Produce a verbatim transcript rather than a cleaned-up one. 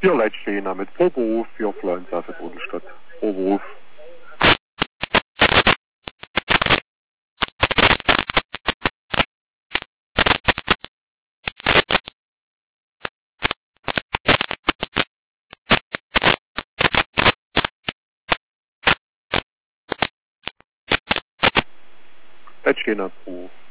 Vier Leute stehen da mit Vorberuf für Influenza für Bodenstadt. Vorberuf. Leute stehen da Vorberuf.